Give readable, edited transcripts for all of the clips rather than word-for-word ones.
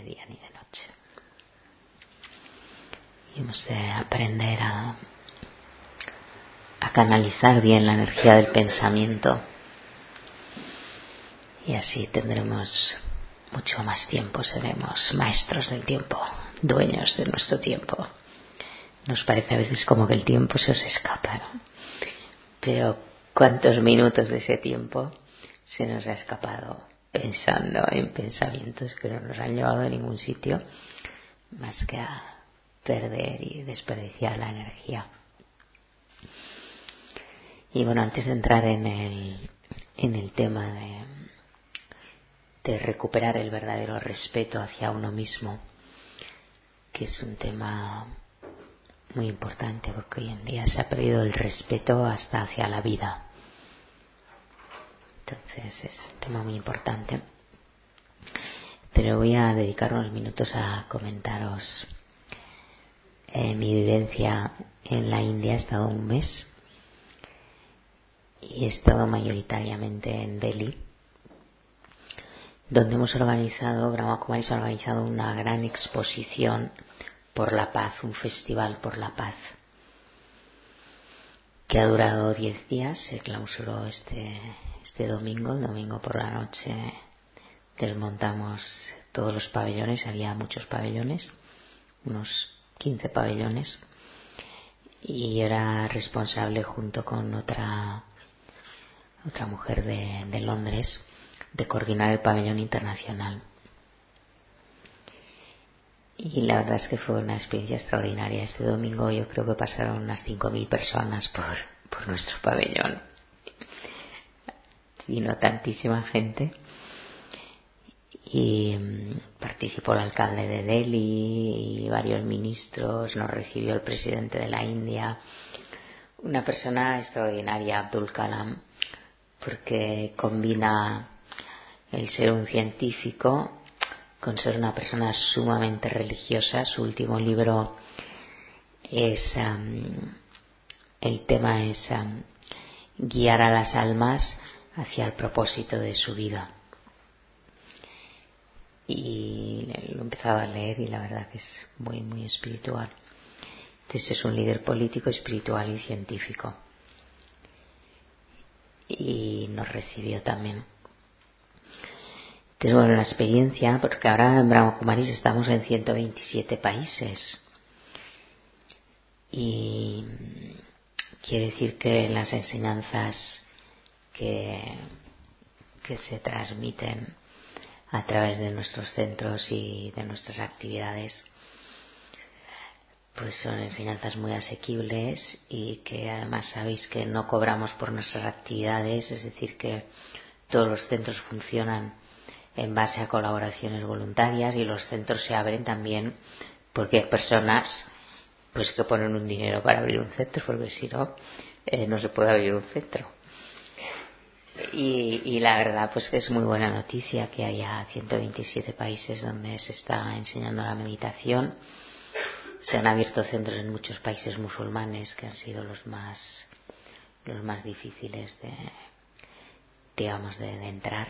día ni de noche. Y hemos de aprender a canalizar bien la energía del pensamiento, y así tendremos mucho más tiempo, seremos maestros del tiempo, dueños de nuestro tiempo. Nos parece a veces como que el tiempo se os escapa, ¿no? Pero ¿cuántos minutos de ese tiempo se nos ha escapado pensando en pensamientos que no nos han llevado a ningún sitio más que a perder y desperdiciar la energía? Y bueno, antes de entrar en el tema de recuperar el verdadero respeto hacia uno mismo, que es un tema muy importante porque hoy en día se ha perdido el respeto hasta hacia la vida. Entonces es un tema muy importante. Pero voy a dedicar unos minutos a comentaros mi vivencia en la India. He estado un mes y he estado mayoritariamente en Delhi, donde Brahma Kumaris ha organizado una gran exposición por la paz, un festival por la paz, que ha durado 10 días. Se clausuró este domingo por la noche. Desmontamos todos los pabellones, había muchos pabellones, unos 15 pabellones, y yo era responsable junto con otra mujer de Londres de coordinar el pabellón internacional. Y la verdad es que fue una experiencia extraordinaria. Este domingo yo creo que pasaron unas 5.000 personas por nuestro pabellón. Vino tantísima gente. Y participó el alcalde de Delhi y varios ministros. Nos recibió el presidente de la India, una persona extraordinaria, Abdul Kalam, porque combina el ser un científico con ser una persona sumamente religiosa. Su último libro es el tema es guiar a las almas hacia el propósito de su vida, y lo he empezado a leer y la verdad que es muy muy espiritual. Entonces es un líder político, espiritual y científico, y nos recibió también. Entonces, bueno, la experiencia, porque ahora en Brahma Kumaris estamos en 127 países, y quiere decir que las enseñanzas que se transmiten a través de nuestros centros y de nuestras actividades pues son enseñanzas muy asequibles, y que además sabéis que no cobramos por nuestras actividades, es decir, que todos los centros funcionan en base a colaboraciones voluntarias, y los centros se abren también porque hay personas pues que ponen un dinero para abrir un centro, porque si no, no se puede abrir un centro. Y la verdad pues que es muy buena noticia que haya 127 países donde se está enseñando la meditación. Se han abierto centros en muchos países musulmanes que han sido los más difíciles de entrar.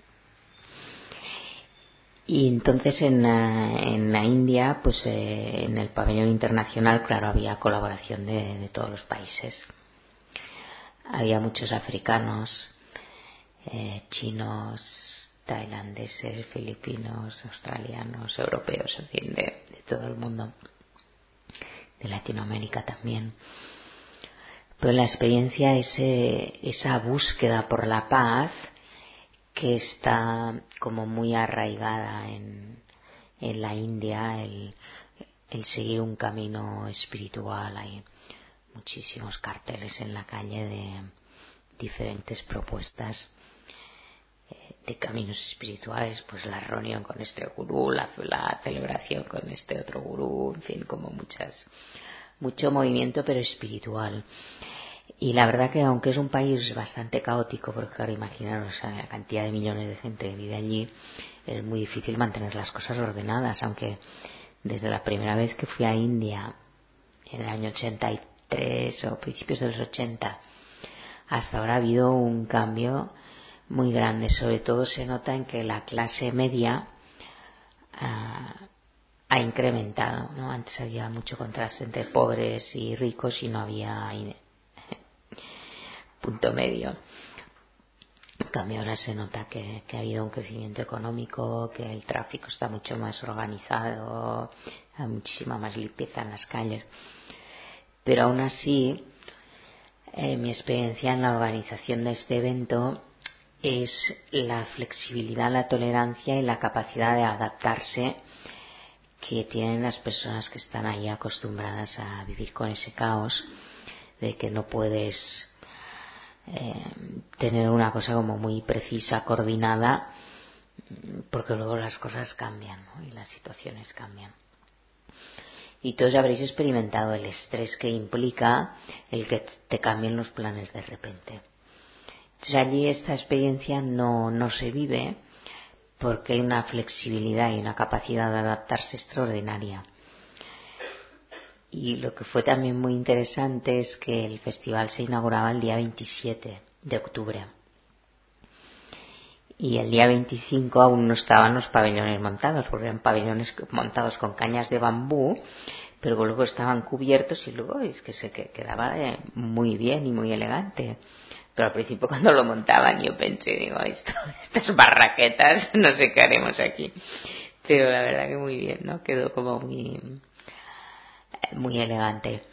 Y entonces en la India, pues en el pabellón internacional, claro, había colaboración de todos los países. Había muchos africanos, chinos, tailandeses, filipinos, australianos, europeos, en fin, de todo el mundo, de Latinoamérica también. Pero la experiencia es esa búsqueda por la paz que está como muy arraigada en la India, el seguir un camino espiritual. Hay muchísimos carteles en la calle de diferentes propuestas de caminos espirituales, pues la reunión con este gurú, la celebración con este otro gurú, en fin, como mucho movimiento pero espiritual. Y la verdad que aunque es un país bastante caótico, porque claro, imaginaros la cantidad de millones de gente que vive allí, es muy difícil mantener las cosas ordenadas, aunque desde la primera vez que fui a India en el año 83 o principios de los 80 hasta ahora ha habido un cambio muy grande. Sobre todo se nota en que la clase media ha incrementado, ¿no? Antes había mucho contraste entre pobres y ricos y no había punto medio. En cambio ahora se nota que ha habido un crecimiento económico, que el tráfico está mucho más organizado, hay muchísima más limpieza en las calles. Pero aún así, mi experiencia en la organización de este evento es la flexibilidad, la tolerancia y la capacidad de adaptarse que tienen las personas que están ahí acostumbradas a vivir con ese caos, de que no puedes tener una cosa como muy precisa, coordinada, porque luego las cosas cambian, ¿no? Y las situaciones cambian. Y todos habréis experimentado el estrés que implica el que te cambien los planes de repente. Entonces allí esta experiencia no se vive porque hay una flexibilidad y una capacidad de adaptarse extraordinaria. Y lo que fue también muy interesante es que el festival se inauguraba el día 27 de octubre. Y el día 25 aún no estaban los pabellones montados, porque eran pabellones montados con cañas de bambú, pero luego estaban cubiertos y luego es que se quedaba muy bien y muy elegante. Pero al principio cuando lo montaban yo pensé, digo, estas barraquetas, no sé qué haremos aquí. Pero la verdad que muy bien, ¿no? Quedó como muy elegante.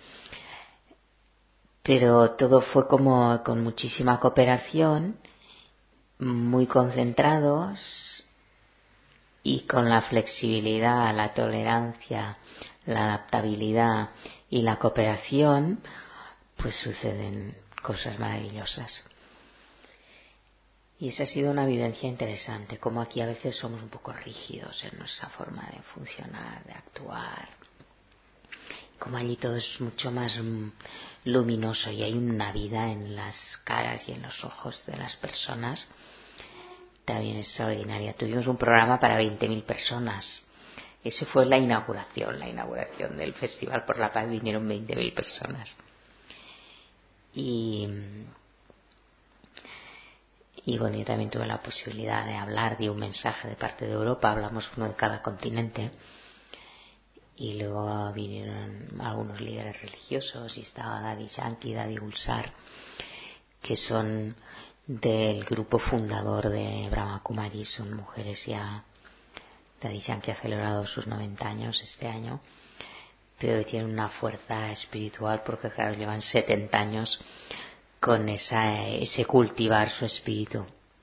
Pero todo fue como con muchísima cooperación, muy concentrados y con la flexibilidad, la tolerancia, la adaptabilidad y la cooperación, pues suceden cosas maravillosas. Y esa ha sido una vivencia interesante, como aquí a veces somos un poco rígidos en nuestra forma de funcionar, de actuar. Como allí todo es mucho más luminoso y hay una vida en las caras y en los ojos de las personas también extraordinaria. Tuvimos un programa para 20.000 personas. Ese fue la inauguración del Festival por la Paz, vinieron 20.000 personas. Y bueno, yo también tuve la posibilidad de hablar, di un mensaje de parte de Europa, hablamos uno de cada continente. Y luego vinieron algunos líderes religiosos y estaba Daddy Yankee, Daddy Gulsar, que son del grupo fundador de Brahma Kumari, son mujeres ya. Daddy Yankee ha celebrado sus 90 años este año, pero tienen una fuerza espiritual porque claro, llevan 70 años con ese cultivar su espíritu.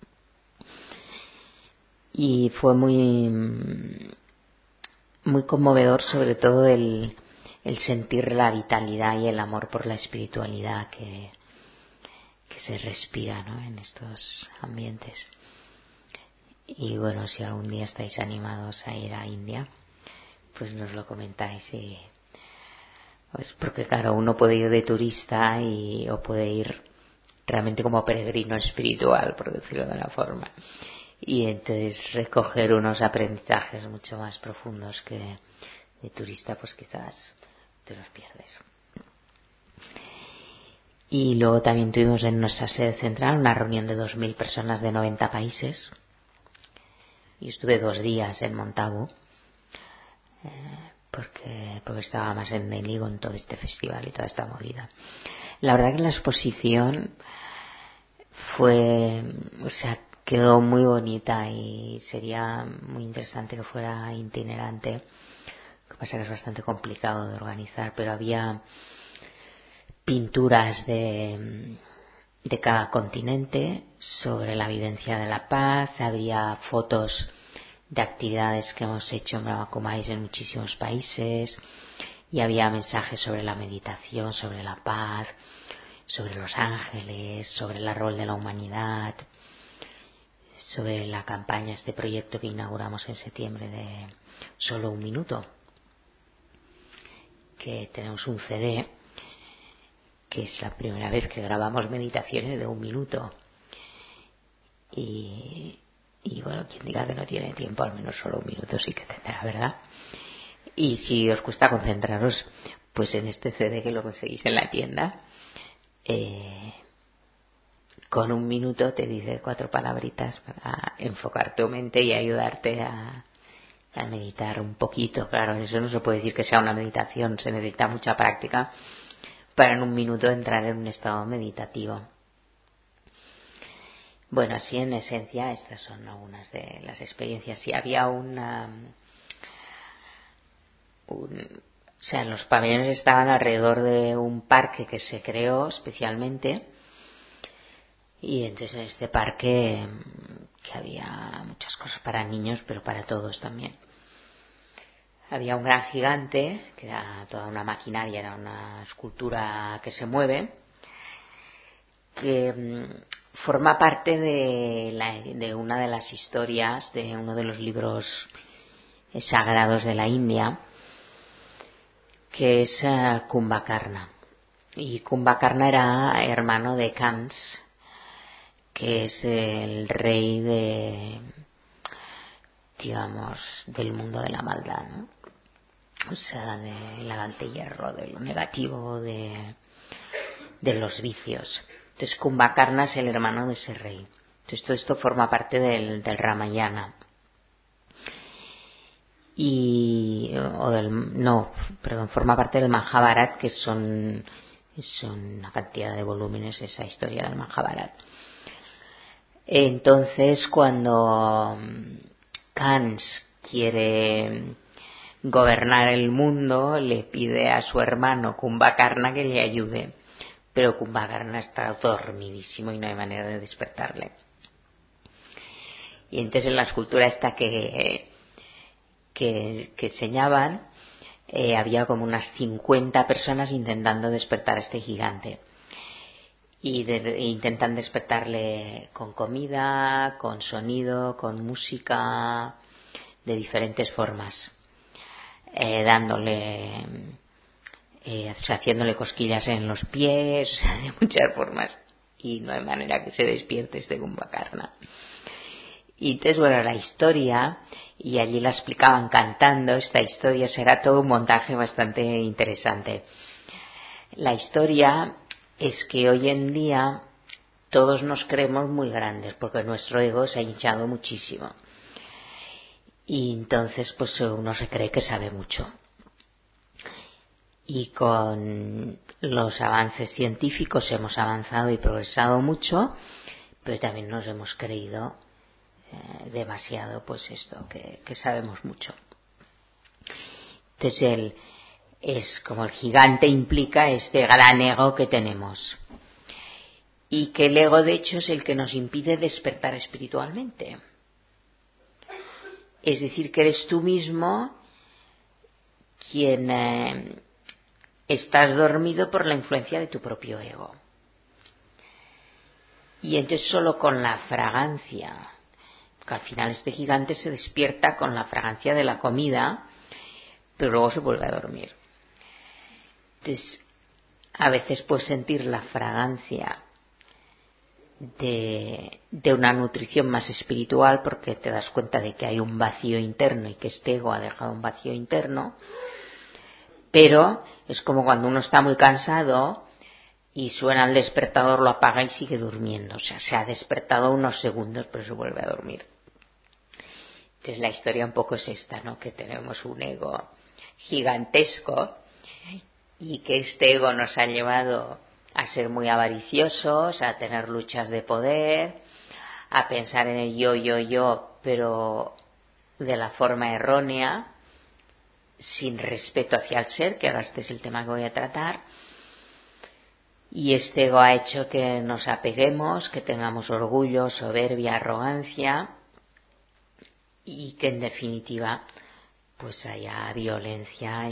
Y fue muy conmovedor, sobre todo el sentir la vitalidad y el amor por la espiritualidad que se respira, ¿no? En estos ambientes. Y bueno, si algún día estáis animados a ir a India, pues nos lo comentáis. Y pues porque claro, uno puede ir de turista o puede ir realmente como peregrino espiritual, por decirlo de una forma, y entonces recoger unos aprendizajes mucho más profundos que de turista pues quizás te los pierdes. Y luego también tuvimos en nuestra sede central una reunión de 2.000 personas de 90 países. Y estuve 2 días en Montagu porque estaba más enemigo en todo este festival y toda esta movida. La verdad que la exposición quedó muy bonita y sería muy interesante que fuera itinerante. Lo que pasa es que es bastante complicado de organizar, pero había pinturas de cada continente sobre la vivencia de la paz, había fotos de actividades que hemos hecho en Brahma Kumaris en muchísimos países y había mensajes sobre la meditación, sobre la paz, sobre los ángeles, sobre el rol de la humanidad, sobre la campaña, este proyecto que inauguramos en septiembre de Solo un Minuto, que tenemos un CD que es la primera vez que grabamos meditaciones de 1 minuto y bueno, quien diga que no tiene tiempo, al menos solo 1 minuto sí que tendrá, ¿verdad? Y si os cuesta concentraros, pues en este CD que lo conseguís en la tienda, con 1 minuto te dice 4 palabritas para enfocar tu mente y ayudarte a a meditar un poquito. Claro, eso no se puede decir que sea una meditación, se necesita mucha práctica para en un minuto entrar en un estado meditativo. Bueno, así en esencia estas son algunas de las experiencias. Si había o sea, los pabellones estaban alrededor de un parque que se creó especialmente, y entonces en este parque que había muchas cosas para niños, pero para todos también. Había un gran gigante, que era toda una maquinaria, era una escultura que se mueve, que forma parte de una de las historias de uno de los libros sagrados de la India, que es Kumbhakarna. Y Kumbhakarna era hermano de Kans, que es el rey del mundo de la maldad, ¿no? O sea, del levante hierro, de lo negativo, de los vicios. Entonces Kumbhakarna es el hermano de ese rey. Entonces todo esto forma parte del Ramayana. Forma parte del Mahabharat, que son una cantidad de volúmenes esa historia del Mahabharat. Entonces, cuando Kans quiere gobernar el mundo, le pide a su hermano Kumbhakarna que le ayude, pero Kumbhakarna está dormidísimo y no hay manera de despertarle. Y entonces en la escultura esta que enseñaban, había como unas 50 personas intentando despertar a este gigante. Intentan despertarle con comida, con sonido, con música, de diferentes formas, haciéndole cosquillas en los pies, de muchas formas, y no hay manera que se despierte este Kumbhakarna. Y entonces, bueno, la historia, y allí la explicaban cantando, esta historia será todo un montaje bastante interesante. La historia es que hoy en día todos nos creemos muy grandes, porque nuestro ego se ha hinchado muchísimo. Y entonces, pues uno se cree que sabe mucho. Y con los avances científicos hemos avanzado y progresado mucho, pero también nos hemos creído demasiado, pues esto, que sabemos mucho. Entonces es como el gigante implica este gran ego que tenemos, y que el ego de hecho es el que nos impide despertar espiritualmente. Es decir, que eres tú mismo quien estás dormido por la influencia de tu propio ego. Y entonces solo con la fragancia, porque al final este gigante se despierta con la fragancia de la comida, pero luego se vuelve a dormir. Entonces, a veces puedes sentir la fragancia de una nutrición más espiritual, porque te das cuenta de que hay un vacío interno y que este ego ha dejado un vacío interno, pero es como cuando uno está muy cansado y suena el despertador, lo apaga y sigue durmiendo. O sea, se ha despertado unos segundos pero se vuelve a dormir. Entonces la historia un poco es esta, ¿no? Que tenemos un ego gigantesco y que este ego nos ha llevado a ser muy avariciosos, a tener luchas de poder, a pensar en el yo, pero de la forma errónea, sin respeto hacia el ser, que ahora este es el tema que voy a tratar. Y este ego ha hecho que nos apeguemos, que tengamos orgullo, soberbia, arrogancia, y que en definitiva pues haya violencia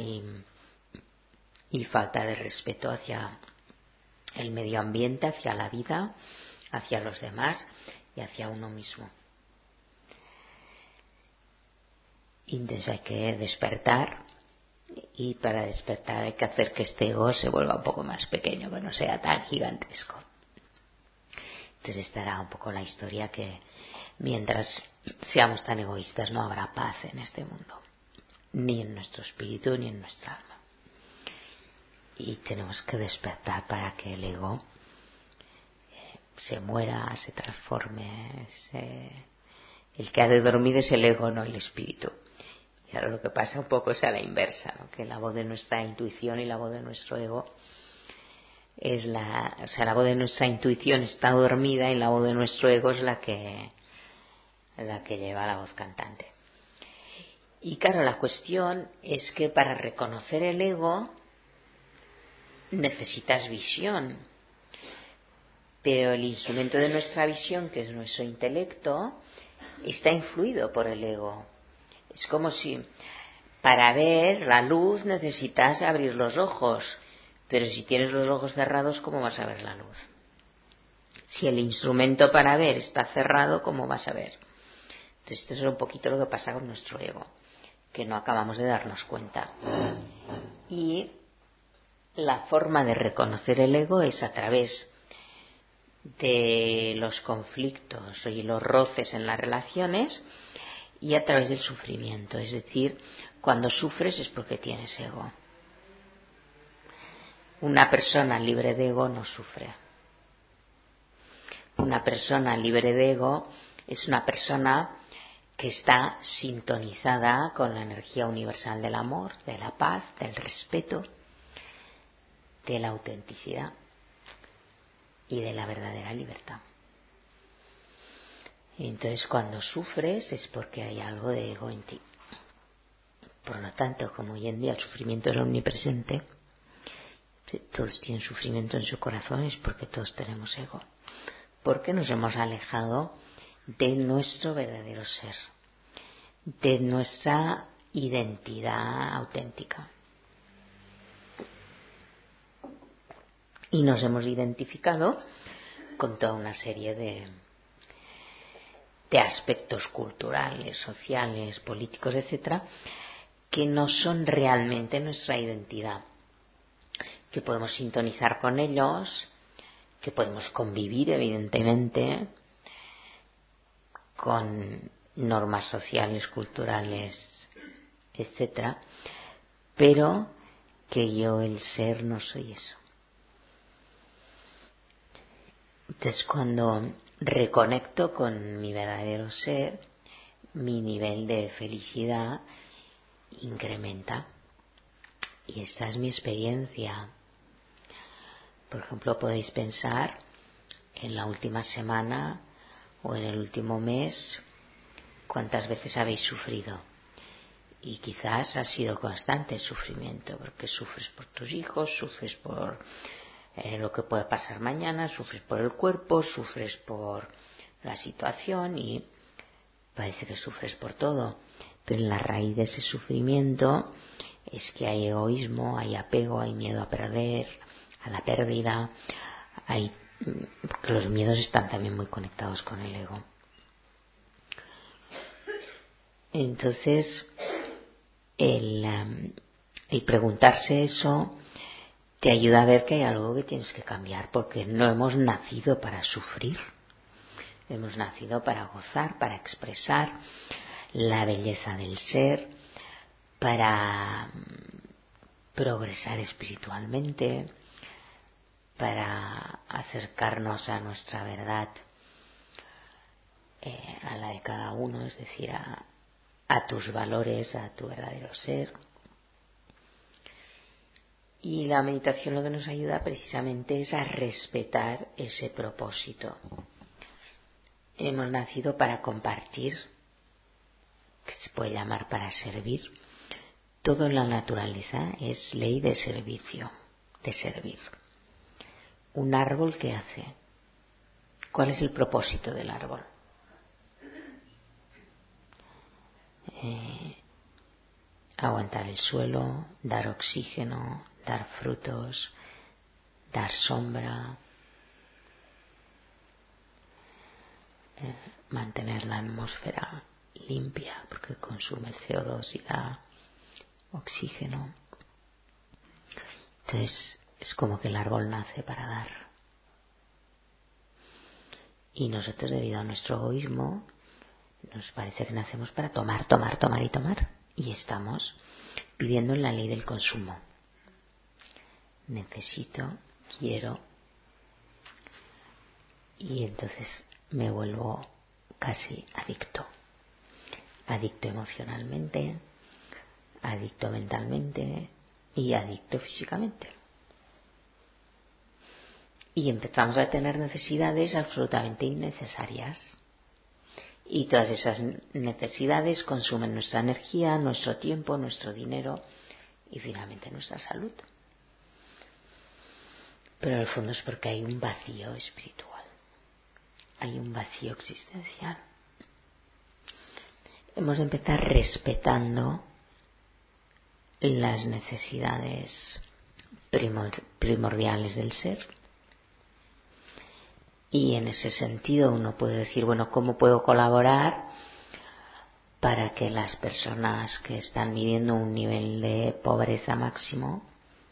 y falta de respeto hacia el medio ambiente, hacia la vida, hacia los demás y hacia uno mismo. Y entonces hay que despertar, y para despertar hay que hacer que este ego se vuelva un poco más pequeño, que no sea tan gigantesco. Entonces estará un poco la historia, que mientras seamos tan egoístas no habrá paz en este mundo, ni en nuestro espíritu ni en nuestra alma. Y tenemos que despertar para que el ego se muera, se transforme. El que ha de dormir es el ego, no el espíritu. Claro, lo que pasa un poco es a la inversa, ¿no? Que la voz de nuestra intuición y la voz de nuestro ego es la voz de nuestra intuición está dormida y la voz de nuestro ego es la que lleva la voz cantante. Y claro, la cuestión es que para reconocer el ego necesitas visión, pero el instrumento de nuestra visión, que es nuestro intelecto, está influido por el ego. Es como si para ver la luz necesitas abrir los ojos, pero si tienes los ojos cerrados, ¿cómo vas a ver la luz? Si el instrumento para ver está cerrado, ¿cómo vas a ver? Entonces esto es un poquito lo que pasa con nuestro ego, que no acabamos de darnos cuenta. Y la forma de reconocer el ego es a través de los conflictos y los roces en las relaciones y a través del sufrimiento. Es decir, cuando sufres es porque tienes ego. Una persona libre de ego no sufre. Una persona libre de ego es una persona que está sintonizada con la energía universal del amor, de la paz, del respeto, de la autenticidad y de la verdadera libertad. Y entonces cuando sufres es porque hay algo de ego en ti. Por lo tanto, como hoy en día el sufrimiento es omnipresente, todos tienen sufrimiento en su corazón, es porque todos tenemos ego. Porque nos hemos alejado de nuestro verdadero ser, de nuestra identidad auténtica. Y nos hemos identificado con toda una serie de aspectos culturales, sociales, políticos, etcétera, que no son realmente nuestra identidad, que podemos sintonizar con ellos, que podemos convivir evidentemente con normas sociales, culturales, etcétera, pero que yo, el ser, no soy eso. Entonces, cuando reconecto con mi verdadero ser, mi nivel de felicidad incrementa. Y esta es mi experiencia. Por ejemplo, podéis pensar en la última semana o en el último mes cuántas veces habéis sufrido. Y quizás ha sido constante el sufrimiento, porque sufres por tus hijos, sufres por lo que puede pasar mañana, sufres por el cuerpo, sufres por la situación y parece que sufres por todo. Pero en la raíz de ese sufrimiento es que hay egoísmo, hay apego, hay miedo a perder, a la pérdida, porque los miedos están también muy conectados con el ego. Entonces, el preguntarse eso te ayuda a ver que hay algo que tienes que cambiar, porque no hemos nacido para sufrir, hemos nacido para gozar, para expresar la belleza del ser, para progresar espiritualmente, para acercarnos a nuestra verdad, a la de cada uno, es decir, a tus valores, a tu verdadero ser. Y la meditación lo que nos ayuda precisamente es a respetar ese propósito. Hemos nacido para compartir, que se puede llamar para servir. Todo en la naturaleza es ley de servicio, de servir. Un árbol, ¿qué hace? ¿Cuál es el propósito del árbol? Aguantar el suelo, dar oxígeno, dar frutos, dar sombra, mantener la atmósfera limpia porque consume el CO2 y da oxígeno. Entonces es como que el árbol nace para dar. Y nosotros, debido a nuestro egoísmo, nos parece que nacemos para tomar, tomar, tomar y tomar. Y estamos viviendo en la ley del consumo. Necesito, quiero. Y entonces me vuelvo casi adicto. Adicto emocionalmente, adicto mentalmente y adicto físicamente. Y empezamos a tener necesidades absolutamente innecesarias. Y todas esas necesidades consumen nuestra energía, nuestro tiempo, nuestro dinero y finalmente nuestra salud. Pero en el fondo es porque hay un vacío espiritual, hay un vacío existencial. Hemos de empezar respetando las necesidades primordiales del ser. Y en ese sentido uno puede decir, bueno, ¿cómo puedo colaborar para que las personas que están viviendo un nivel de pobreza máximo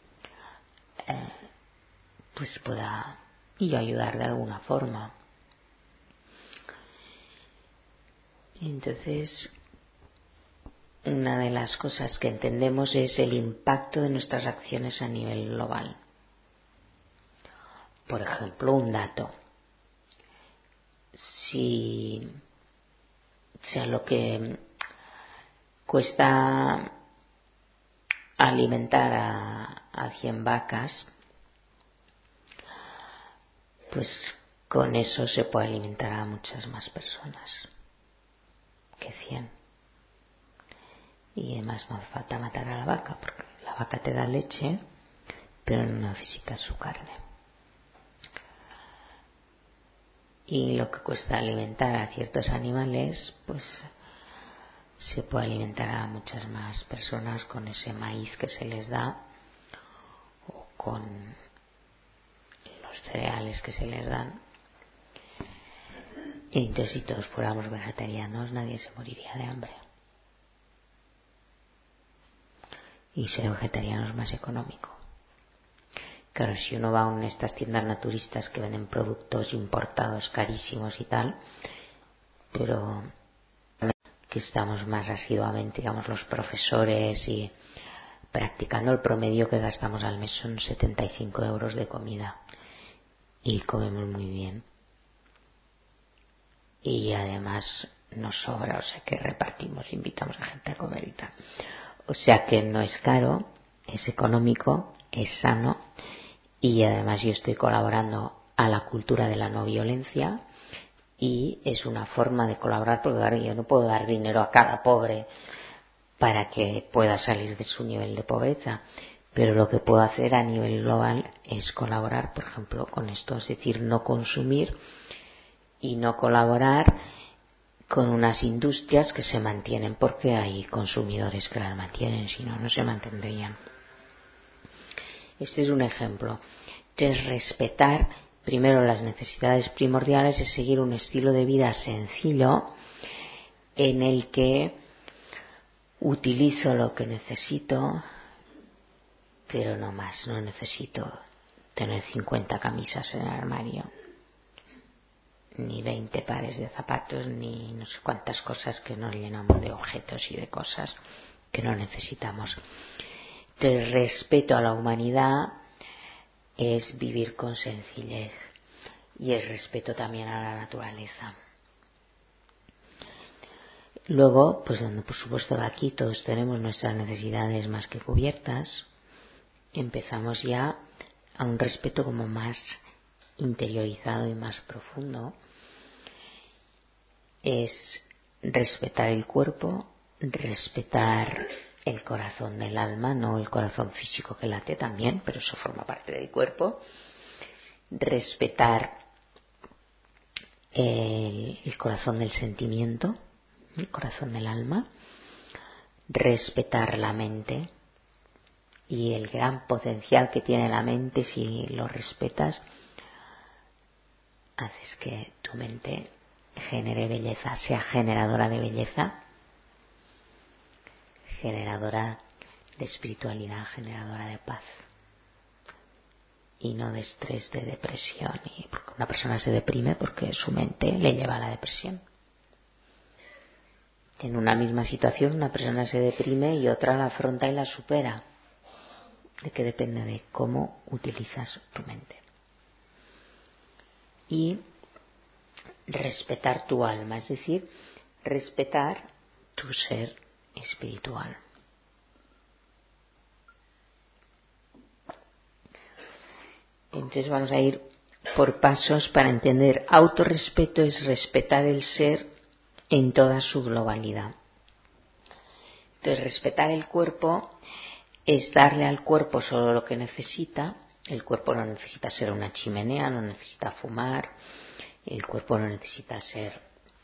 pues pueda yo ayudar de alguna forma? Y entonces, una de las cosas que entendemos es el impacto de nuestras acciones a nivel global. Por ejemplo, un dato. Si sea lo que cuesta alimentar a 100 vacas, pues con eso se puede alimentar a muchas más personas que 100. Y además no hace falta matar a la vaca, porque la vaca te da leche, pero no necesitas su carne. Y lo que cuesta alimentar a ciertos animales, pues se puede alimentar a muchas más personas con ese maíz que se les da o con los cereales que se les dan. Y entonces, si todos fuéramos vegetarianos, nadie se moriría de hambre. Y ser vegetariano es más económico. Claro, si uno va a estas tiendas naturistas que venden productos importados carísimos y tal, pero que estamos más asiduamente, digamos, los profesores y practicando, el promedio que gastamos al mes son 75 euros de comida y comemos muy bien. Y además nos sobra, o sea que repartimos, invitamos a gente a comer y tal. O sea que no es caro, es económico, es sano y además yo estoy colaborando a la cultura de la no violencia y es una forma de colaborar porque claro, yo no puedo dar dinero a cada pobre para que pueda salir de su nivel de pobreza, pero lo que puedo hacer a nivel global es colaborar, por ejemplo, con esto, es decir, no consumir y no colaborar con unas industrias que se mantienen porque hay consumidores que las mantienen, si no, no se mantendrían. Este es un ejemplo. Entonces, respetar primero las necesidades primordiales es seguir un estilo de vida sencillo en el que utilizo lo que necesito, pero no más. No necesito tener 50 camisas en el armario, ni 20 pares de zapatos, ni no sé cuántas cosas que nos llenamos de objetos y de cosas que no necesitamos. Entonces, respeto a la humanidad es vivir con sencillez y es respeto también a la naturaleza. Luego, pues donde por supuesto que aquí todos tenemos nuestras necesidades más que cubiertas, empezamos ya a un respeto como más interiorizado y más profundo. Es respetar el cuerpo, respetar el corazón del alma, no el corazón físico que late también, pero eso forma parte del cuerpo. Respetar el corazón del sentimiento, el corazón del alma. Respetar la mente y el gran potencial que tiene la mente. Si lo respetas, haces que tu mente genere belleza, sea generadora de belleza, generadora de espiritualidad, generadora de paz y no de estrés, de depresión. Y porque una persona se deprime porque su mente le lleva a la depresión. En una misma situación una persona se deprime y otra la afronta y la supera. De que depende de cómo utilizas tu mente. Y respetar tu alma, es decir, respetar tu ser espiritual. Entonces vamos a ir por pasos para entender. Autorrespeto es respetar el ser en toda su globalidad. Entonces respetar el cuerpo es darle al cuerpo solo lo que necesita. El cuerpo no necesita ser una chimenea, no necesita fumar, el cuerpo no necesita ser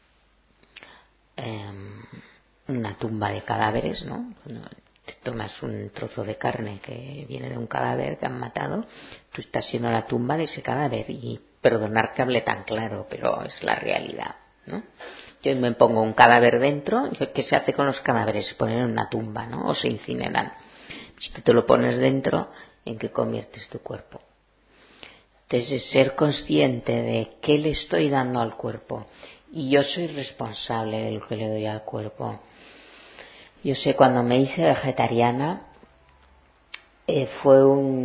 una tumba de cadáveres, ¿no? Cuando te tomas un trozo de carne que viene de un cadáver que han matado, tú estás siendo la tumba de ese cadáver, y perdonar que hable tan claro, pero es la realidad, ¿no? Yo me pongo un cadáver dentro, ¿qué se hace con los cadáveres? Se ponen en una tumba, ¿no? O se incineran. Si tú te lo pones dentro, ¿en qué conviertes tu cuerpo? Entonces es ser consciente de qué le estoy dando al cuerpo, y yo soy responsable de lo que le doy al cuerpo. Yo sé, cuando me hice vegetariana fue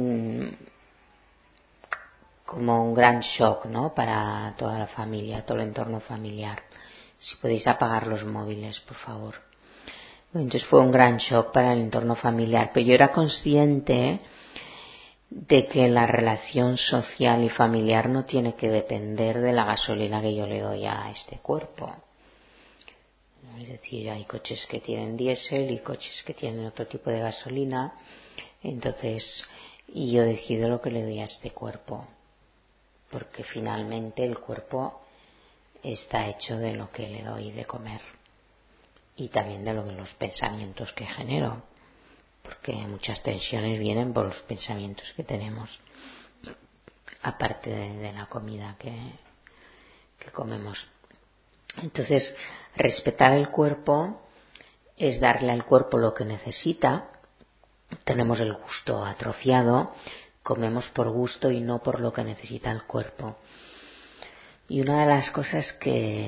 como un gran shock, ¿no? Para toda la familia, todo el entorno familiar. Si podéis apagar los móviles, por favor. Entonces fue un gran shock para el entorno familiar, pero yo era consciente de que la relación social y familiar no tiene que depender de la gasolina que yo le doy a este cuerpo. Es decir, hay coches que tienen diésel y coches que tienen otro tipo de gasolina. Entonces, y yo decido lo que le doy a este cuerpo, porque finalmente el cuerpo está hecho de lo que le doy de comer y también de los pensamientos que genero, porque muchas tensiones vienen por los pensamientos que tenemos, aparte de la comida que comemos. Entonces, respetar el cuerpo es darle al cuerpo lo que necesita. Tenemos el gusto atrofiado, comemos por gusto y no por lo que necesita el cuerpo. Y una de las cosas que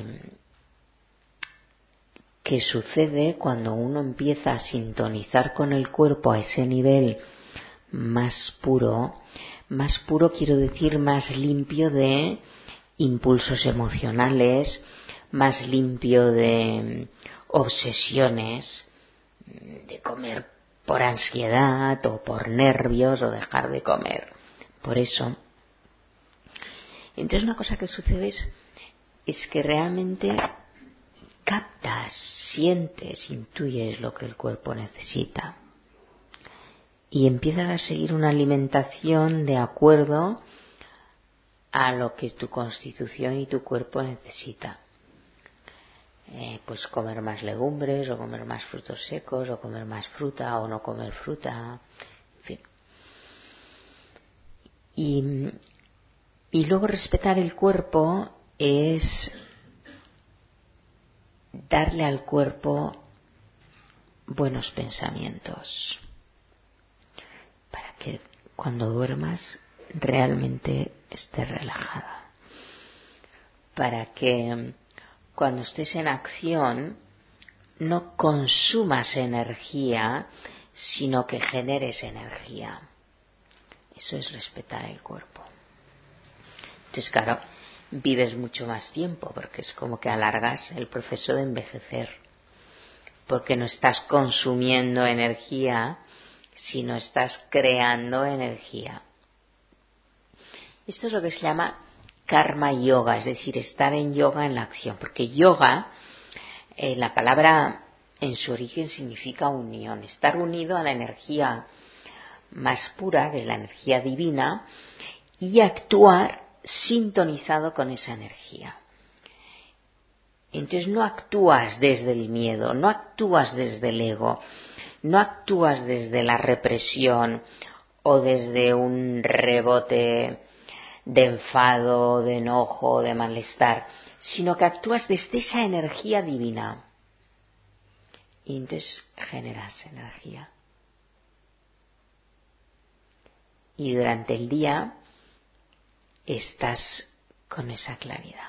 sucede cuando uno empieza a sintonizar con el cuerpo a ese nivel más puro quiero decir más limpio de impulsos emocionales, más limpio de obsesiones, de comer por ansiedad o por nervios o dejar de comer por eso. Entonces una cosa que sucede es que realmente captas, sientes, intuyes lo que el cuerpo necesita y empiezas a seguir una alimentación de acuerdo a lo que tu constitución y tu cuerpo necesita. Pues comer más legumbres o comer más frutos secos o comer más fruta o no comer fruta, en fin. Y luego respetar el cuerpo es darle al cuerpo buenos pensamientos para que cuando duermas realmente estés relajada, para que cuando estés en acción no consumas energía, sino que generes energía. Eso es respetar el cuerpo. Entonces, claro, vives mucho más tiempo porque es como que alargas el proceso de envejecer, porque no estás consumiendo energía, sino estás creando energía. Esto es lo que se llama karma yoga, es decir, estar en yoga, en la acción, porque yoga, la palabra en su origen significa unión, estar unido a la energía más pura, que es la energía divina, y actuar sintonizado con esa energía. Entonces no actúas desde el miedo, no actúas desde el ego, no actúas desde la represión o desde un rebote de enfado, de enojo, de malestar, sino que actúas desde esa energía divina. Y entonces generas energía. Y durante el día estás con esa claridad.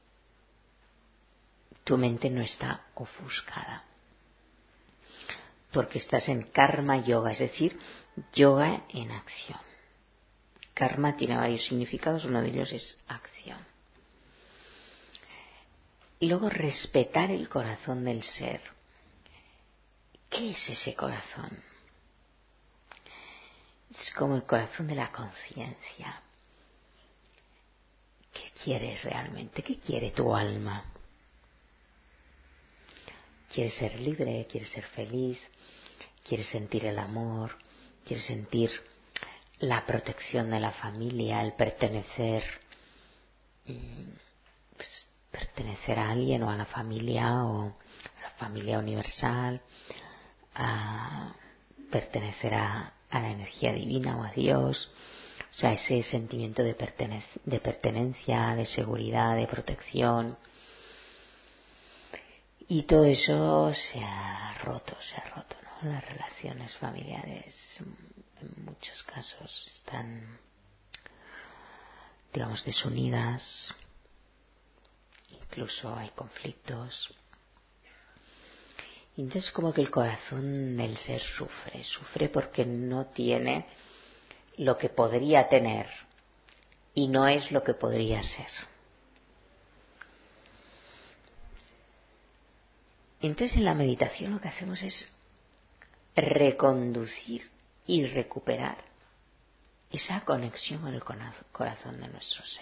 Tu mente no está ofuscada, porque estás en karma yoga, es decir, yoga en acción. Karma tiene varios significados, uno de ellos es acción. Y luego respetar el corazón del ser. ¿Qué es ese corazón? Es como el corazón de la conciencia. quieres realmente? ¿Qué quiere tu alma? ¿Quieres ser libre? ¿Quieres ser feliz? ¿Quieres sentir el amor? ¿Quieres sentir la protección de la familia, el pertenecer, pertenecer a alguien o a la familia universal, a pertenecer a la energía divina o a Dios? O sea, ese sentimiento de pertenencia, de seguridad, de protección. Y todo eso se ha roto, ¿no? Las relaciones familiares en muchos casos están, digamos, desunidas, incluso hay conflictos. Y entonces como que el corazón del ser sufre porque no tiene lo que podría tener y no es lo que podría ser. Entonces en la meditación lo que hacemos es reconducir y recuperar esa conexión con el corazón de nuestro ser.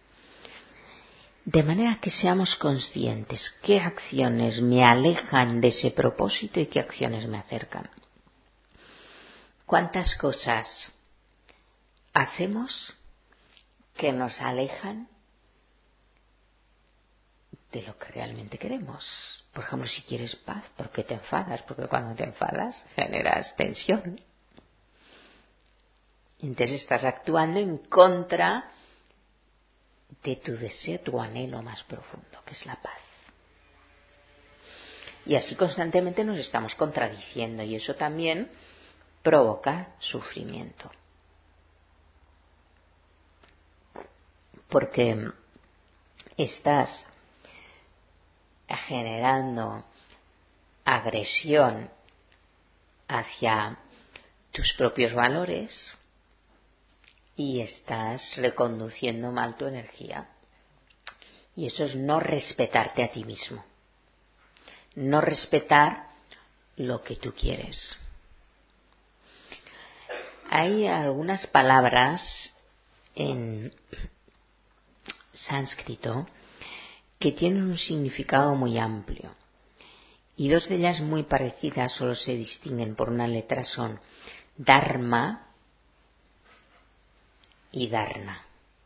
De manera que seamos conscientes qué acciones me alejan de ese propósito y qué acciones me acercan. ¿Cuántas cosas hacemos que nos alejan de lo que realmente queremos? Por ejemplo, si quieres paz, ¿por qué te enfadas? Porque cuando te enfadas generas tensión. Entonces estás actuando en contra de tu deseo, tu anhelo más profundo, que es la paz. Y así constantemente nos estamos contradiciendo y eso también provoca sufrimiento. Porque estás generando agresión hacia tus propios valores y estás reconduciendo mal tu energía. Y eso es no respetarte a ti mismo. No respetar lo que tú quieres. Hay algunas palabras en sánscrito que tienen un significado muy amplio. Y dos de ellas muy parecidas, solo se distinguen por una letra, son Dharma y Dharna.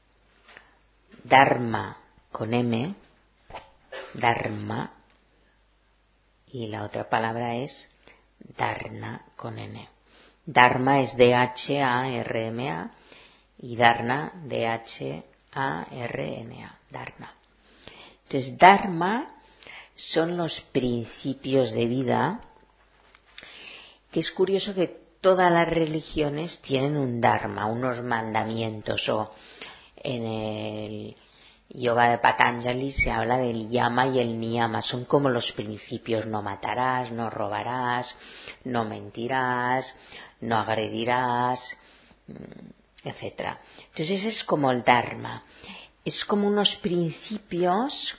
Dharma con M, Dharma, y la otra palabra es Dharna con N. Dharma es D-H-A-R-M-A y Dharna D-H-A-R-N-A, Dharna. Entonces, Dharma son los principios de vida, que es curioso que todas las religiones tienen un dharma, unos mandamientos, o en el yoga de Patanjali se habla del yama y el niyama, son como los principios: no matarás, no robarás, no mentirás, no agredirás, etc. Entonces ese es como el dharma, es como unos principios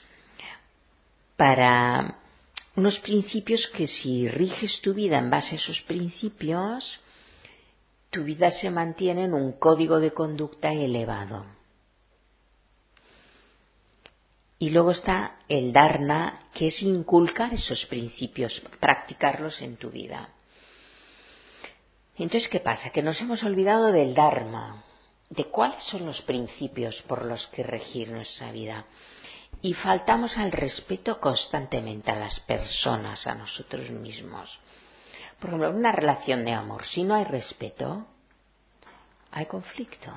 que si riges tu vida en base a esos principios, tu vida se mantiene en un código de conducta elevado. Y luego está el dharna, que es inculcar esos principios, practicarlos en tu vida. Entonces, ¿qué pasa? Que nos hemos olvidado del dharma, de cuáles son los principios por los que regir nuestra vida. Y faltamos al respeto constantemente a las personas, a nosotros mismos. Por ejemplo, en una relación de amor, si no hay respeto, hay conflicto.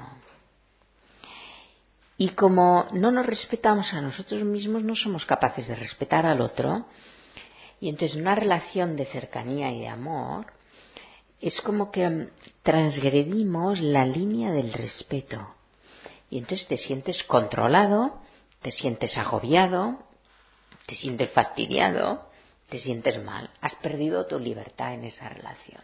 Y como no nos respetamos a nosotros mismos, no somos capaces de respetar al otro. Y entonces una relación de cercanía y de amor es como que transgredimos la línea del respeto. Y entonces te sientes controlado, te sientes agobiado, te sientes fastidiado, te sientes mal. Has perdido tu libertad en esa relación.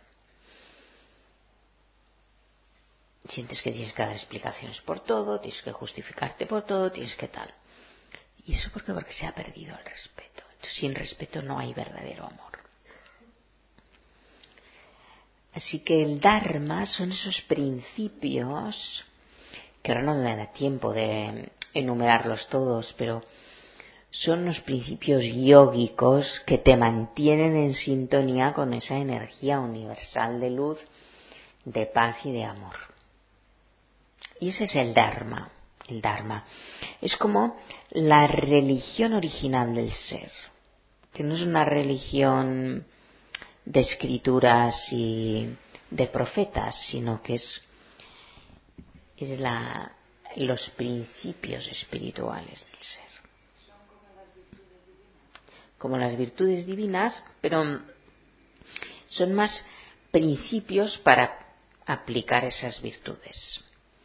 Sientes que tienes que dar explicaciones por todo, tienes que justificarte por todo, tienes que tal. ¿Y eso por qué? Porque se ha perdido el respeto. Entonces, sin respeto no hay verdadero amor. Así que el Dharma son esos principios, que ahora no me da tiempo de enumerarlos todos, pero son los principios yógicos que te mantienen en sintonía con esa energía universal de luz, de paz y de amor. Y ese es el Dharma. El Dharma es como la religión original del ser, que no es una religión de escrituras y de profetas, sino que es los principios espirituales del ser. Como las virtudes divinas, pero son más principios para aplicar esas virtudes.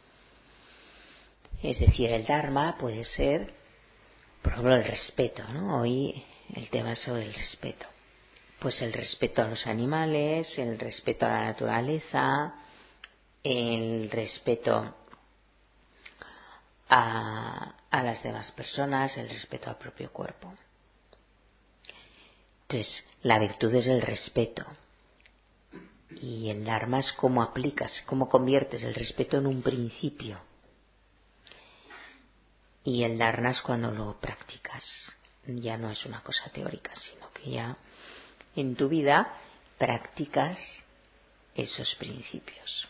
Es decir, el Dharma puede ser, por ejemplo, el respeto, ¿no? Hoy el tema es sobre el respeto. Pues el respeto a los animales, el respeto a la naturaleza, el respeto a las demás personas, el respeto al propio cuerpo. Entonces, la virtud es el respeto. Y el Dharma es cómo aplicas, cómo conviertes el respeto en un principio. Y el Dharma es cuando lo practicas. Ya no es una cosa teórica, sino que ya en tu vida practicas esos principios.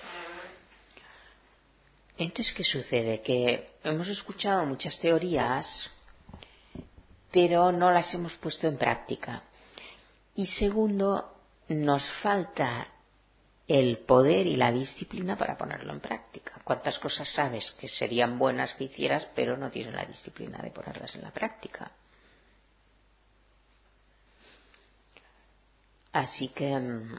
Entonces, ¿qué sucede? Que hemos escuchado muchas teorías, pero no las hemos puesto en práctica. Y segundo, nos falta el poder y la disciplina para ponerlo en práctica. ¿Cuántas cosas sabes que serían buenas que hicieras, pero no tienes la disciplina de ponerlas en la práctica? Así que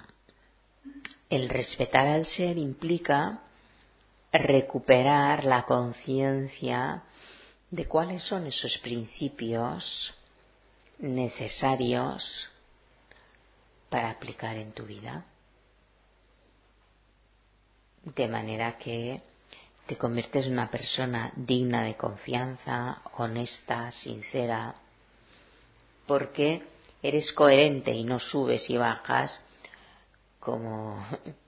el respetar al ser implica recuperar la conciencia de cuáles son esos principios necesarios para aplicar en tu vida, de manera que te conviertes en una persona digna de confianza, honesta, sincera, porque eres coherente y no subes y bajas como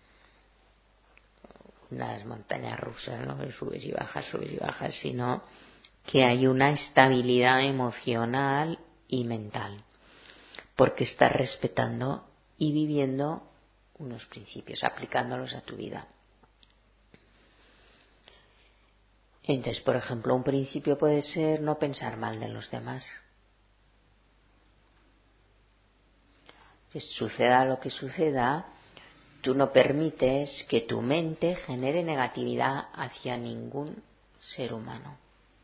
unas montañas rusas, ¿no? Subes y bajas, sino que hay una estabilidad emocional y mental, porque estás respetando y viviendo unos principios, aplicándolos a tu vida. Entonces, por ejemplo, un principio puede ser no pensar mal de los demás. Entonces, suceda lo que suceda, tú no permites que tu mente genere negatividad hacia ningún ser humano.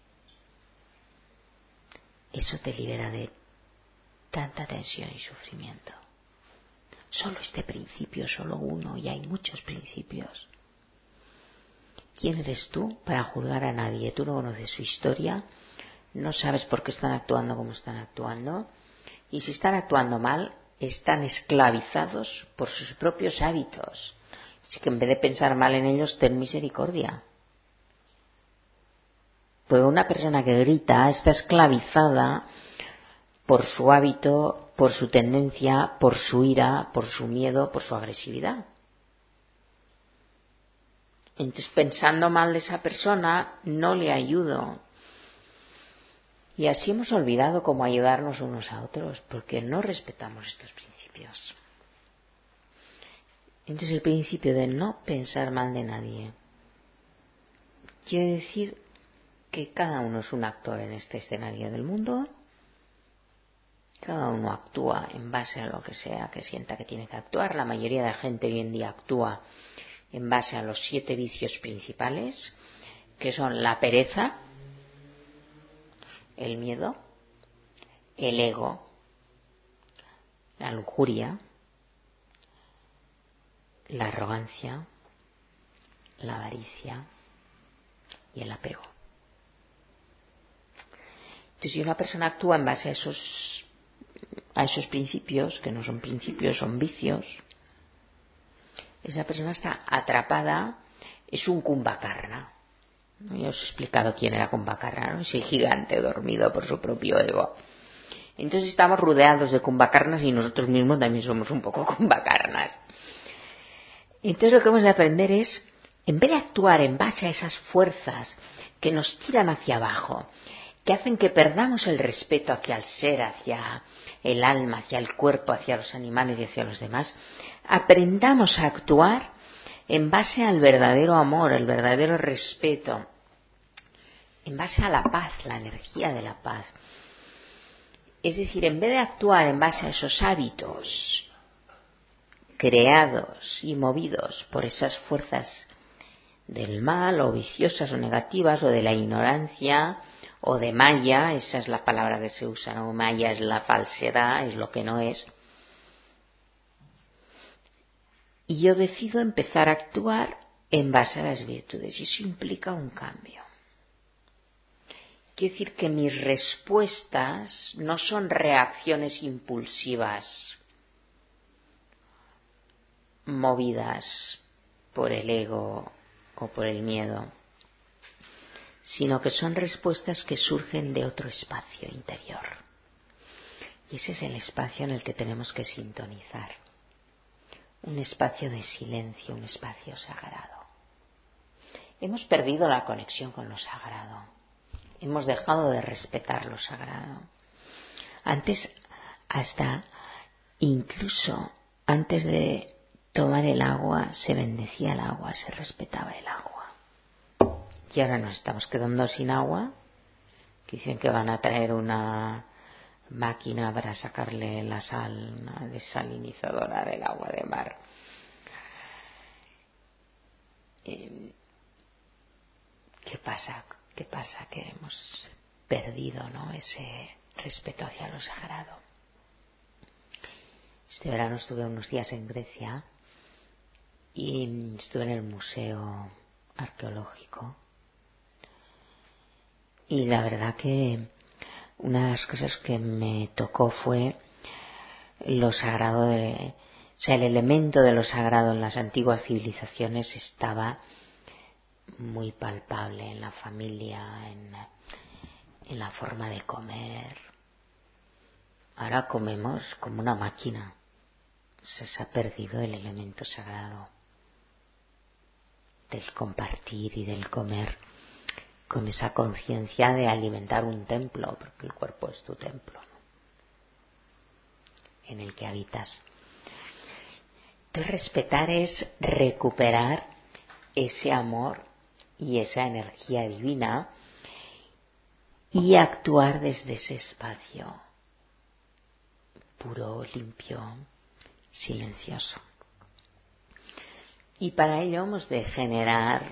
Eso te libera de tanta tensión y sufrimiento. Solo este principio, solo uno, y hay muchos principios. ¿Quién eres tú para juzgar a nadie? Tú no conoces su historia, no sabes por qué están actuando como están actuando, y si están actuando mal, están esclavizados por sus propios hábitos. Así que en vez de pensar mal en ellos, ten misericordia. Porque una persona que grita está esclavizada por su hábito, por su tendencia, por su ira, por su miedo, por su agresividad. Entonces, pensando mal de esa persona, no le ayudo. Y así hemos olvidado cómo ayudarnos unos a otros, porque no respetamos estos principios. Entonces, el principio de no pensar mal de nadie quiere decir que cada uno es un actor en este escenario del mundo. Cada uno actúa en base a lo que sea que sienta que tiene que actuar. La mayoría de la gente hoy en día actúa en base a los 7 vicios principales, que son la pereza, el miedo, el ego, la lujuria, la arrogancia, la avaricia y el apego. Entonces, si una persona actúa en base a esos principios, que no son principios, son vicios, esa persona está atrapada, es un Kumbhakarna. Ya os he explicado quién era Kumbhakarna, ¿no? Es el gigante dormido por su propio ego. Entonces estamos rodeados de Kumbhakarnas y nosotros mismos también somos un poco Kumbhakarnas. Entonces lo que hemos de aprender es en vez de actuar en base a esas fuerzas que nos tiran hacia abajo, que hacen que perdamos el respeto hacia el ser, hacia el alma, hacia el cuerpo, hacia los animales y hacia los demás, aprendamos a actuar en base al verdadero amor, el verdadero respeto, en base a la paz, la energía de la paz. Es decir, en vez de actuar en base a esos hábitos creados y movidos por esas fuerzas del mal, o viciosas o negativas, o de la ignorancia, o de maya, esa es la palabra que se usa, ¿no? Maya es la falsedad, es lo que no es. Y yo decido empezar a actuar en base a las virtudes, y eso implica un cambio. Quiere decir que mis respuestas no son reacciones impulsivas, movidas por el ego o por el miedo, sino que son respuestas que surgen de otro espacio interior. Y ese es el espacio en el que tenemos que sintonizar. Un espacio de silencio, un espacio sagrado. Hemos perdido la conexión con lo sagrado. Hemos dejado de respetar lo sagrado. Antes, hasta incluso antes de tomar el agua, se bendecía el agua, se respetaba el agua. Y ahora nos estamos quedando sin agua, que dicen que van a traer una máquina para sacarle la sal, una desalinizadora del agua de mar. ¿Qué pasa? Que hemos perdido, ¿no?, ese respeto hacia lo sagrado. Este verano estuve unos días en Grecia y estuve en el museo arqueológico, y la verdad que una de las cosas que me tocó fue lo sagrado el elemento de lo sagrado en las antiguas civilizaciones estaba muy palpable en la familia, en la forma de comer. Ahora comemos como una máquina. Se ha perdido el elemento sagrado del compartir y del comer con esa conciencia de alimentar un templo, porque el cuerpo es tu templo, ¿no?, en el que habitas. Entonces, respetar es recuperar ese amor y esa energía divina y actuar desde ese espacio puro, limpio, silencioso. Y para ello hemos de generar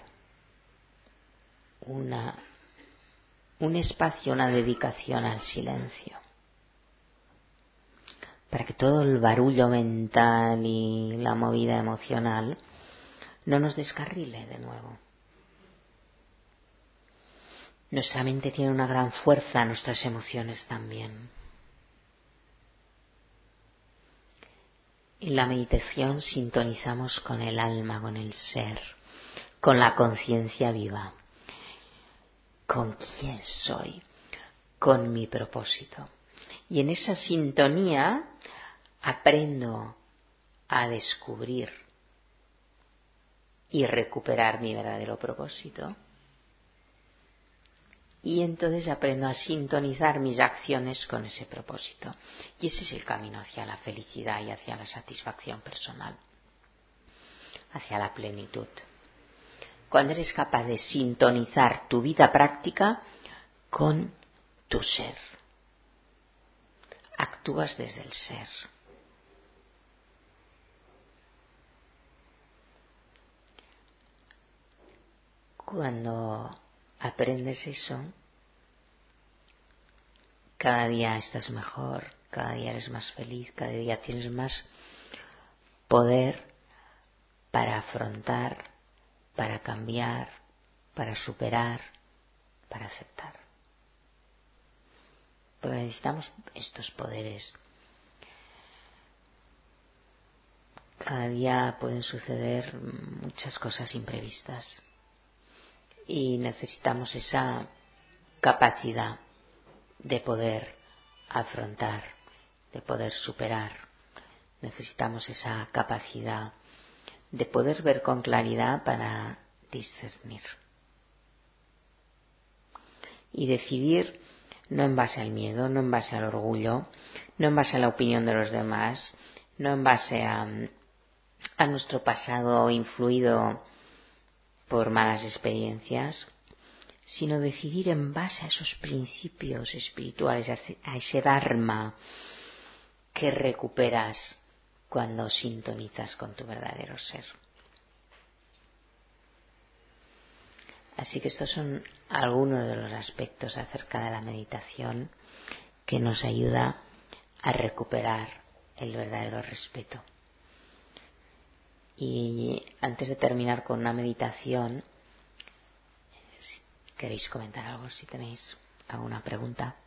un espacio, una dedicación al silencio, para que todo el barullo mental y la movida emocional no nos descarrile de nuevo. Nuestra mente tiene una gran fuerza, nuestras emociones también. En la meditación sintonizamos con el alma, con el ser, con la conciencia viva, con quién soy, con mi propósito. Y en esa sintonía aprendo a descubrir y recuperar mi verdadero propósito. Y entonces aprendo a sintonizar mis acciones con ese propósito. Y ese es el camino hacia la felicidad y hacia la satisfacción personal, hacia la plenitud. Cuando eres capaz de sintonizar tu vida práctica con tu ser, actúas desde el ser. Cuando aprendes eso, cada día estás mejor, cada día eres más feliz, cada día tienes más poder para afrontar, para cambiar, para superar, para aceptar. Porque necesitamos estos poderes. Cada día pueden suceder muchas cosas imprevistas y necesitamos esa capacidad de poder afrontar, de poder superar. Necesitamos esa capacidad de poder ver con claridad para discernir. Y decidir no en base al miedo, no en base al orgullo, no en base a la opinión de los demás, no en base a nuestro pasado influido por malas experiencias, sino decidir en base a esos principios espirituales, a ese dharma que recuperas cuando sintonizas con tu verdadero ser. Así que estos son algunos de los aspectos acerca de la meditación que nos ayuda a recuperar el verdadero respeto. Y antes de terminar con una meditación, si queréis comentar algo, si tenéis alguna pregunta.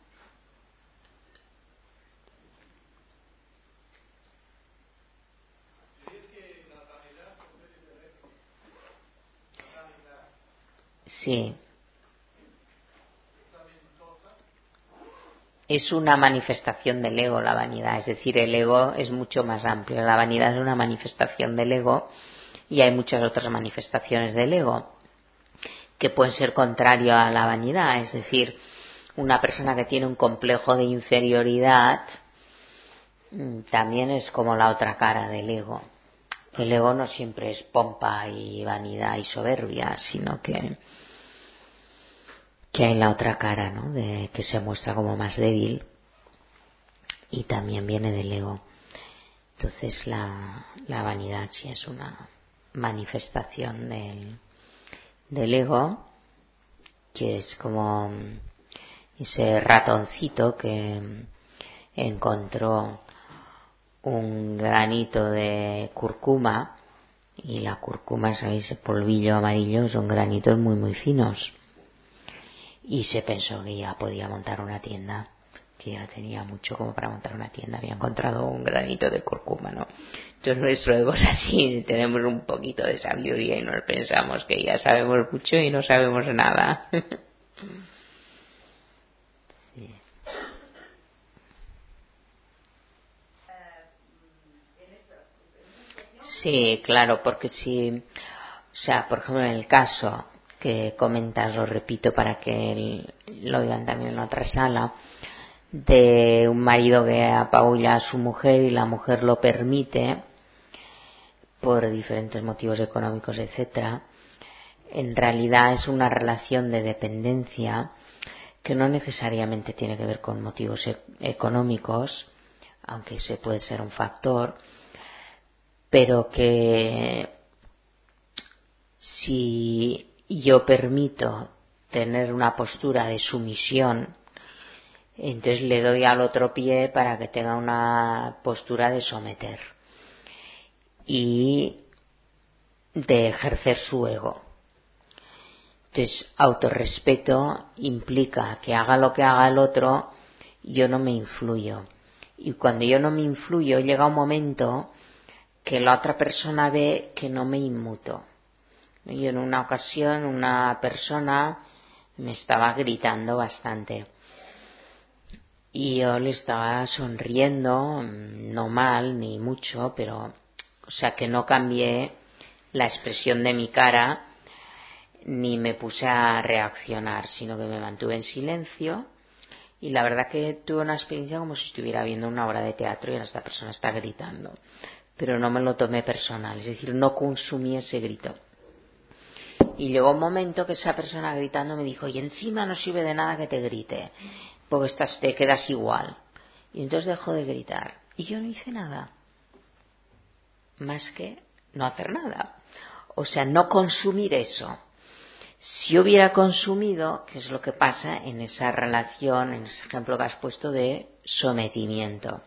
Sí. Es una manifestación del ego la vanidad, es decir, el ego es mucho más amplio. La vanidad es una manifestación del ego y hay muchas otras manifestaciones del ego que pueden ser contrario a la vanidad, es decir, una persona que tiene un complejo de inferioridad también es como la otra cara del ego. El ego no siempre es pompa y vanidad y soberbia, sino que hay la otra cara, ¿no? De que se muestra como más débil y también viene del ego. Entonces la vanidad sí es una manifestación del ego, que es como ese ratoncito que encontró un granito de cúrcuma, y la cúrcuma, ¿sabéis? Ese polvillo amarillo, son granitos muy muy finos, y se pensó que ya podía montar una tienda, que ya tenía mucho como para montar una tienda, había encontrado un granito de cúrcuma, ¿no? Entonces nuestro ego es así, tenemos un poquito de sabiduría y nos pensamos que ya sabemos mucho y no sabemos nada. Sí. Sí, claro, porque si, o sea, por ejemplo, en el caso que comentas, lo repito para que lo oigan también en otra sala, de un marido que apabulla a su mujer y la mujer lo permite por diferentes motivos económicos, etcétera, en realidad es una relación de dependencia que no necesariamente tiene que ver con motivos económicos, aunque ese puede ser un factor, pero que si yo permito tener una postura de sumisión, entonces le doy al otro pie para que tenga una postura de someter y de ejercer su ego. Entonces, autorrespeto implica que haga lo que haga el otro, yo no me influyo. Y cuando yo no me influyo, llega un momento que la otra persona ve que no me inmuto. Yo en una ocasión, una persona me estaba gritando bastante. Y yo le estaba sonriendo, no mal ni mucho, pero, o sea, que no cambié la expresión de mi cara ni me puse a reaccionar, sino que me mantuve en silencio. Y la verdad que tuve una experiencia como si estuviera viendo una obra de teatro y esta persona está gritando. Pero no me lo tomé personal, es decir, no consumí ese grito. Y llegó un momento que esa persona gritando me dijo, y encima no sirve de nada que te grite, porque te quedas igual. Y entonces dejó de gritar. Y yo no hice nada, más que no hacer nada. O sea, no consumir eso. Si hubiera consumido, ¿qué es lo que pasa en esa relación, en ese ejemplo que has puesto de sometimiento?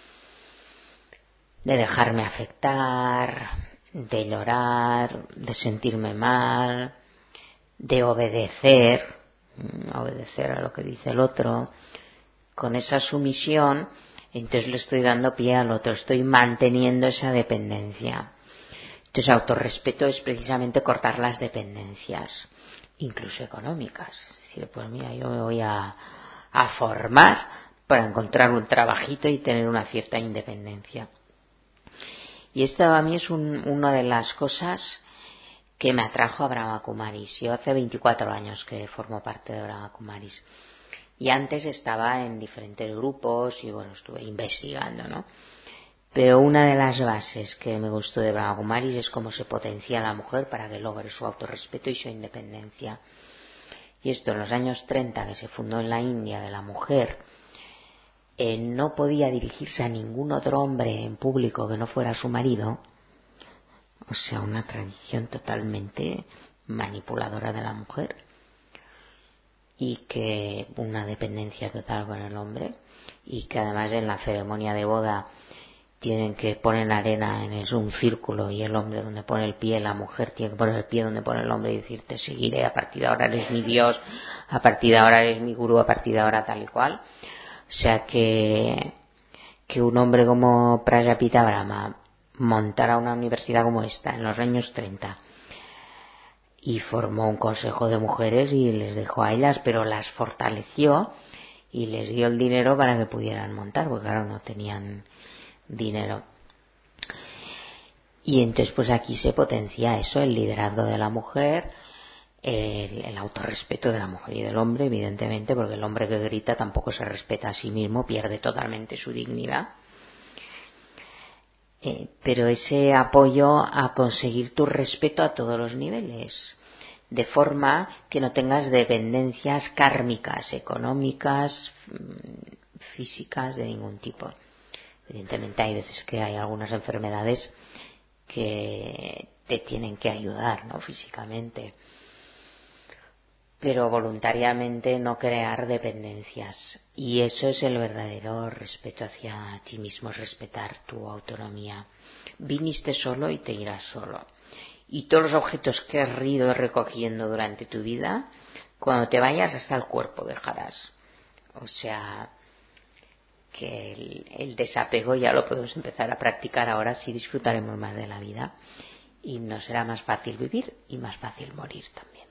De dejarme afectar, de llorar, de sentirme mal, de obedecer a lo que dice el otro. Con esa sumisión, entonces le estoy dando pie al otro, estoy manteniendo esa dependencia. Entonces, autorrespeto es precisamente cortar las dependencias, incluso económicas. Es decir, pues mira, yo me voy a formar para encontrar un trabajito y tener una cierta independencia. Y esto a mí es una de las cosas que me atrajo a Brahma Kumaris. Yo hace 24 años que formo parte de Brahma Kumaris. Y antes estaba en diferentes grupos y bueno, estuve investigando, ¿no? Pero una de las bases que me gustó de Brahma Kumaris es cómo se potencia a la mujer para que logre su autorrespeto y su independencia. Y esto en los años 30, que se fundó en la India, de la mujer no podía dirigirse a ningún otro hombre en público que no fuera su marido. O sea, una tradición totalmente manipuladora de la mujer. Y que una dependencia total con el hombre. Y que además en la ceremonia de boda tienen que poner arena en un círculo y el hombre donde pone el pie, la mujer tiene que poner el pie donde pone el hombre y decir te seguiré, a partir de ahora eres mi Dios, a partir de ahora eres mi gurú, a partir de ahora tal y cual. O sea que un hombre como Prajapita Brahma montara una universidad como esta en los años 30 y formó un consejo de mujeres y les dejó a ellas, pero las fortaleció y les dio el dinero para que pudieran montar, porque claro, no tenían dinero. Y entonces pues aquí se potencia eso, el liderazgo de la mujer, el autorrespeto de la mujer y del hombre, evidentemente, porque el hombre que grita tampoco se respeta a sí mismo, pierde totalmente su dignidad. Pero ese apoyo a conseguir tu respeto a todos los niveles, de forma que no tengas dependencias kármicas, económicas, físicas, de ningún tipo. Evidentemente hay veces que hay algunas enfermedades que te tienen que ayudar, ¿no? Físicamente. Pero voluntariamente no crear dependencias. Y eso es el verdadero respeto hacia ti mismo, es respetar tu autonomía. Viniste solo y te irás solo. Y todos los objetos que has ido recogiendo durante tu vida, cuando te vayas hasta el cuerpo dejarás. O sea, que el desapego ya lo podemos empezar a practicar ahora, sí disfrutaremos más de la vida y nos será más fácil vivir y más fácil morir también.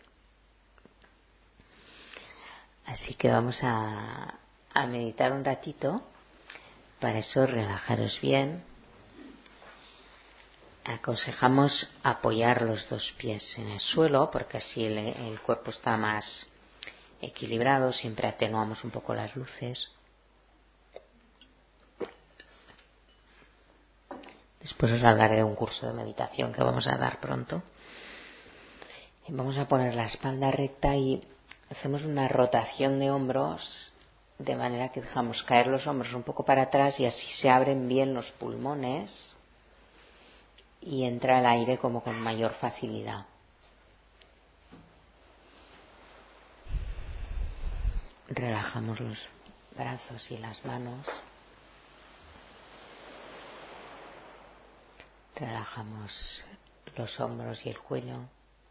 Así que vamos a meditar un ratito. Para eso relajaros bien. Aconsejamos apoyar los dos pies en el suelo porque así el cuerpo está más equilibrado. Siempre atenuamos un poco las luces. Después os hablaré de un curso de meditación que vamos a dar pronto. Vamos a poner la espalda recta y hacemos una rotación de hombros de manera que dejamos caer los hombros un poco para atrás y así se abren bien los pulmones y entra el aire como con mayor facilidad. Relajamos los brazos y las manos. Relajamos los hombros y el cuello.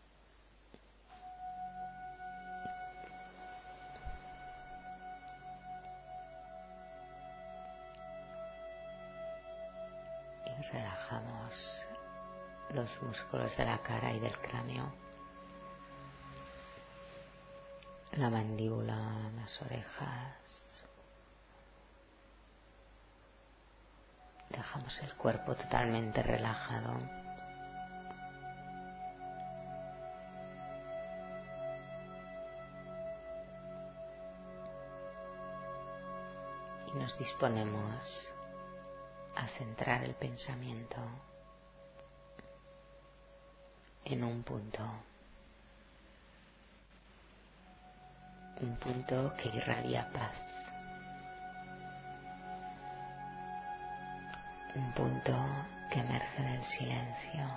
Y relajamos los músculos de la cara y del cráneo. La mandíbula, las orejas. Dejamos el cuerpo totalmente relajado. Y nos disponemos a centrar el pensamiento en un punto que irradia paz, un punto que emerge del silencio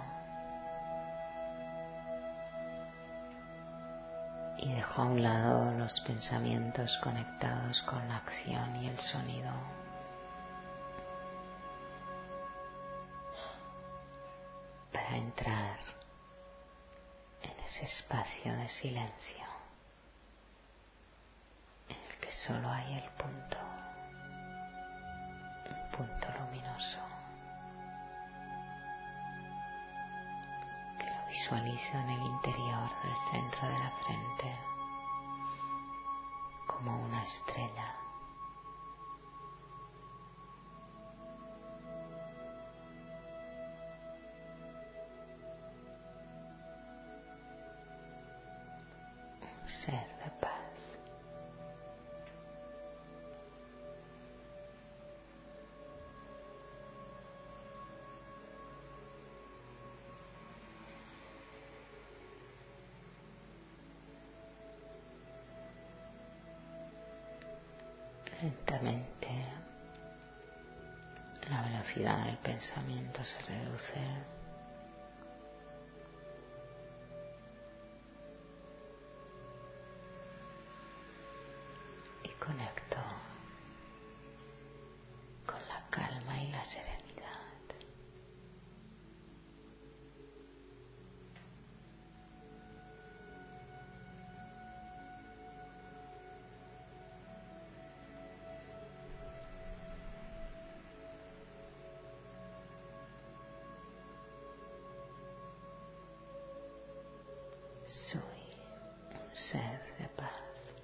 y dejo a un lado los pensamientos conectados con la acción y el sonido. Para entrar en ese espacio de silencio en el que solo hay el punto, un punto luminoso, que lo visualizo en el interior del centro de la frente como una estrella. ser de paz. Lentamente la velocidad del pensamiento se reduce y conecto con la calma y la serenidad. Soy un ser de paz.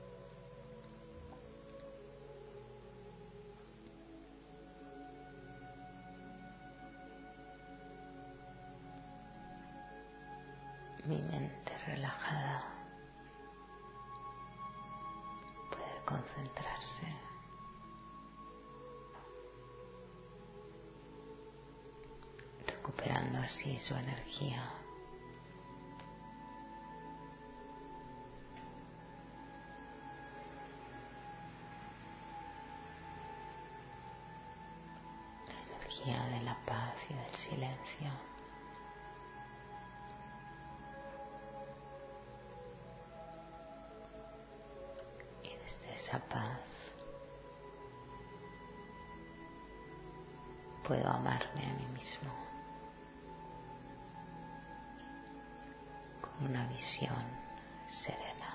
Mi mente relajada puede concentrarse recuperando así su energía. De la paz y del silencio. Y desde esa paz puedo amarme a mí mismo con una visión serena.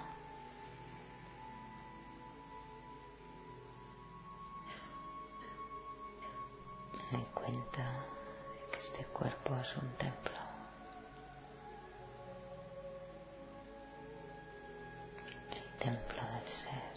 Me doy cuenta de que este cuerpo es un templo. El templo del ser.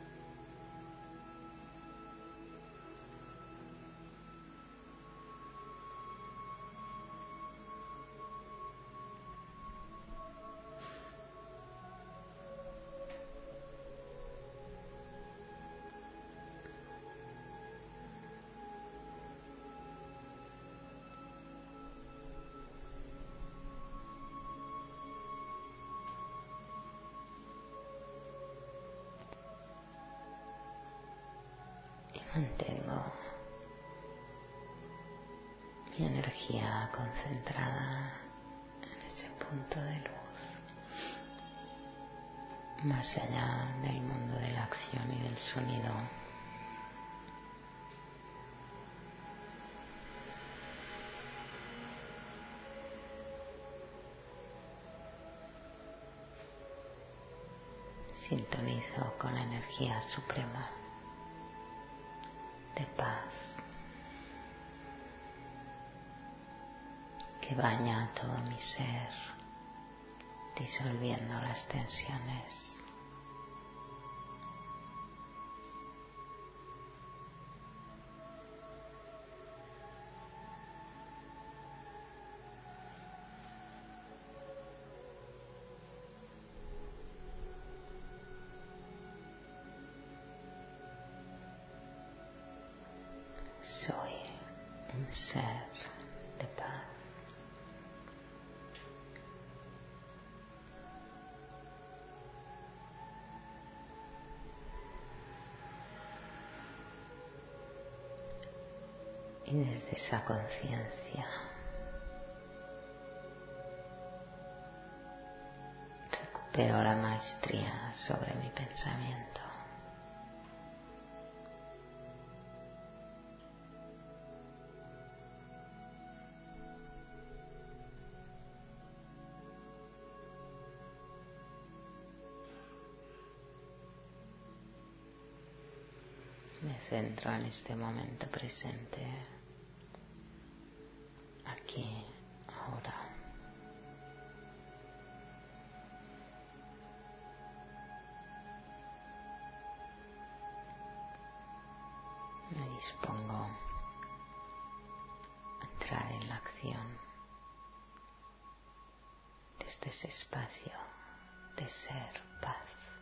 Mantengo mi energía concentrada en ese punto de luz, más allá del mundo de la acción y del sonido. Sintonizo con la energía suprema de paz que baña todo mi ser, disolviendo las tensiones. Soy un ser de paz. Y desde esa conciencia recupero la maestría sobre mi pensamiento. Me centro en este momento presente, aquí, ahora. Me dispongo a entrar en la acción desde ese espacio de ser paz.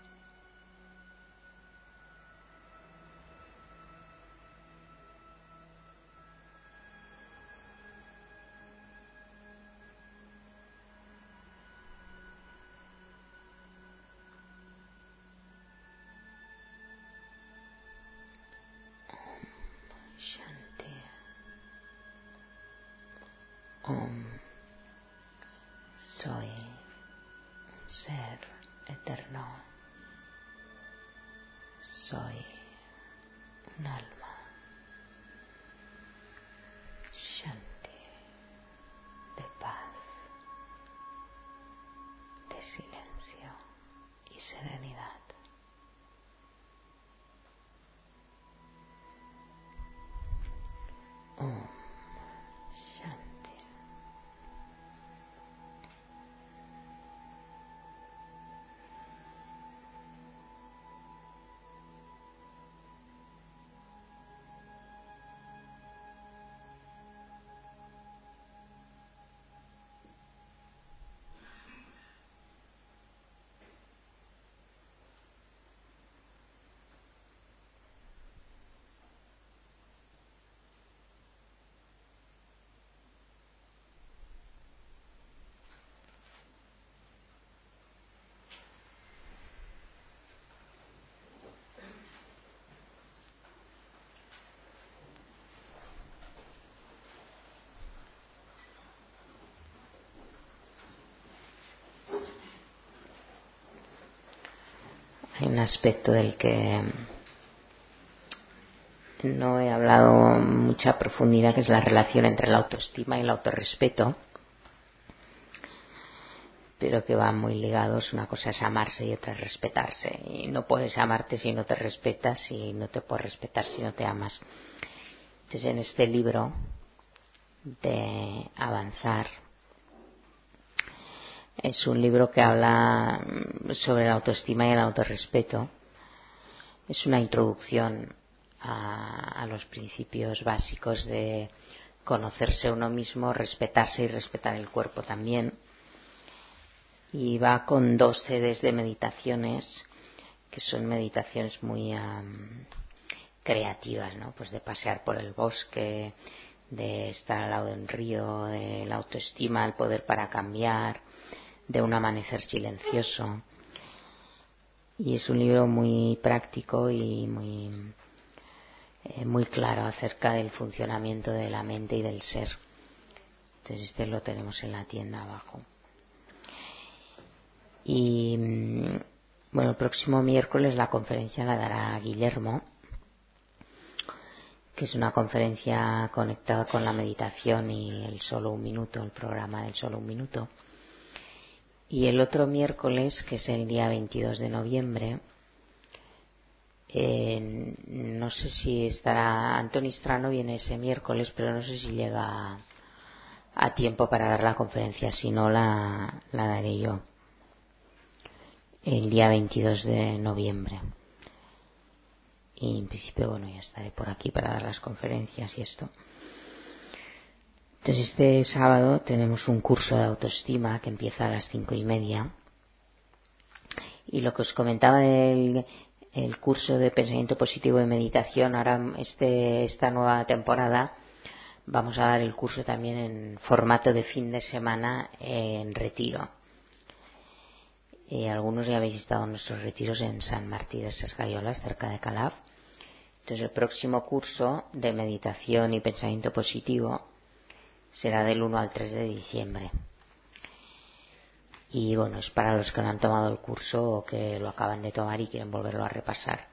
Soy un ser eterno. Soy un alma. Shanti, de paz, de silencio y serenidad. Shanti. Hay un aspecto del que no he hablado mucha profundidad, que es la relación entre la autoestima y el autorrespeto, pero que van muy ligados. Una cosa es amarse y otra es respetarse, y no puedes amarte si no te respetas, y no te puedes respetar si no te amas. Entonces, en este libro de Avanzar, es un libro que habla sobre la autoestima y el autorrespeto. Es una introducción a los principios básicos de conocerse uno mismo, respetarse y respetar el cuerpo también. Y va con 2 CDs de meditaciones, que son meditaciones muy creativas, ¿no? Pues de pasear por el bosque, de estar al lado de un río, de la autoestima, el poder para cambiar, de un amanecer silencioso. Y es un libro muy práctico y muy claro acerca del funcionamiento de la mente y del ser. Entonces este lo tenemos en la tienda abajo. Y bueno, el próximo miércoles la conferencia la dará Guillermo, que es una conferencia conectada con la meditación y el solo un minuto, el programa del solo un minuto. Y el otro miércoles, que es el día 22 de noviembre, no sé si estará Antoni Strano, viene ese miércoles, pero no sé si llega a tiempo para dar la conferencia. Si no, la daré yo el día 22 de noviembre. Y en principio, bueno, ya estaré por aquí para dar las conferencias y esto. Entonces, este sábado tenemos un curso de autoestima que empieza a las 5:30. Y lo que os comentaba del el curso de pensamiento positivo y meditación, ahora esta nueva temporada vamos a dar el curso también en formato de fin de semana en retiro. Algunos ya habéis estado en nuestros retiros en San Martí de Sesgaiolas, cerca de Calaf. Entonces, el próximo curso de meditación y pensamiento positivo será del 1 al 3 de diciembre. Y bueno, es para los que no han tomado el curso o que lo acaban de tomar y quieren volverlo a repasar.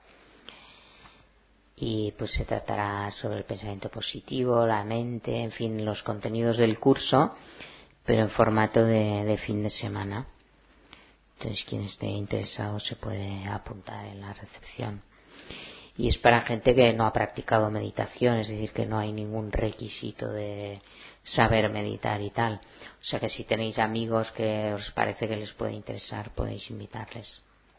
Y pues se tratará sobre el pensamiento positivo, la mente, en fin, los contenidos del curso, pero en formato de fin de semana. Entonces, quien esté interesado se puede apuntar en la recepción. Y es para gente que no ha practicado meditación, es decir, que no hay ningún requisito de saber meditar y tal. O sea que si tenéis amigos que os parece que les puede interesar, podéis invitarles.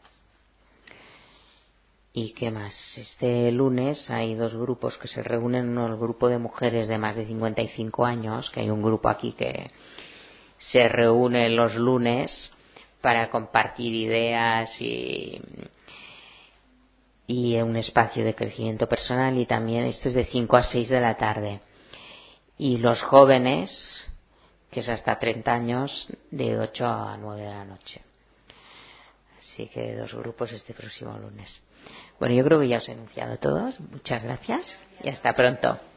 ¿Y qué más? Este lunes hay 2 grupos que se reúnen. Uno, el grupo de mujeres de más de 55 años, que hay un grupo aquí que se reúne los lunes para compartir ideas y un espacio de crecimiento personal. Y también esto es de 5 a 6 de la tarde. Y los jóvenes, que es hasta 30 años, de 8 a 9 de la noche. Así que 2 grupos este próximo lunes. Bueno, yo creo que ya os he anunciado todos. Muchas gracias y hasta pronto.